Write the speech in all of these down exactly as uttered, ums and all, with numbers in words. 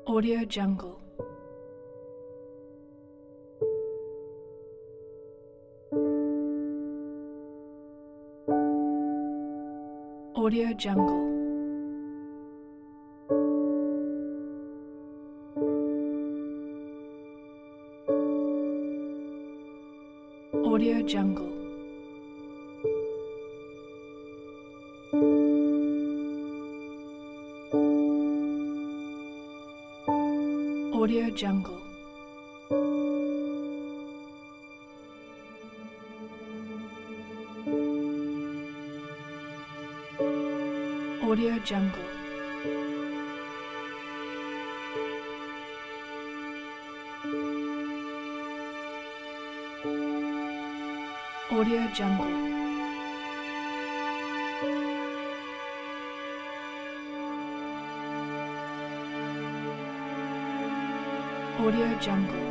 Audio Jungle. Audio Jungle. Audio Jungle. Audio Jungle. Audio Jungle. Audio Jungle. Audio Jungle.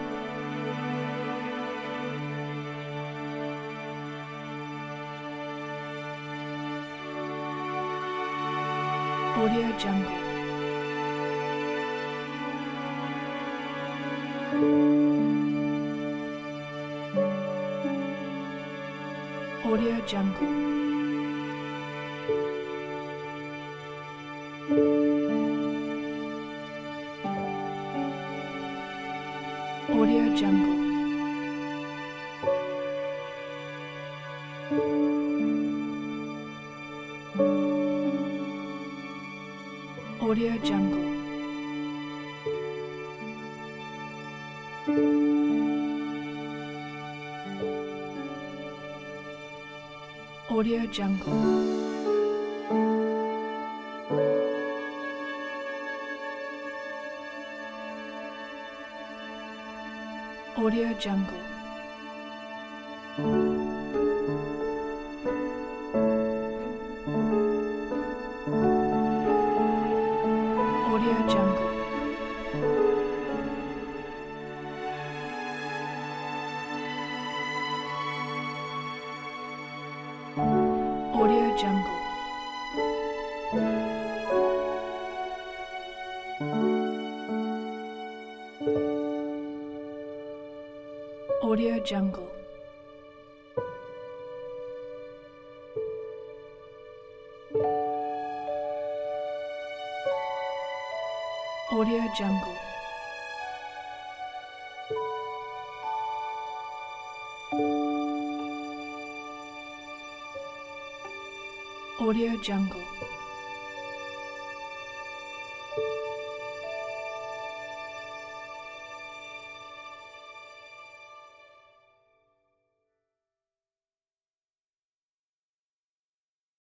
Audio Jungle. Audio Jungle. Audio Jungle. Audio Jungle. Audio Jungle. Audio Jungle. Audio Jungle. Audio Jungle. Audio Jungle. Audio Jungle. Audio Jungle.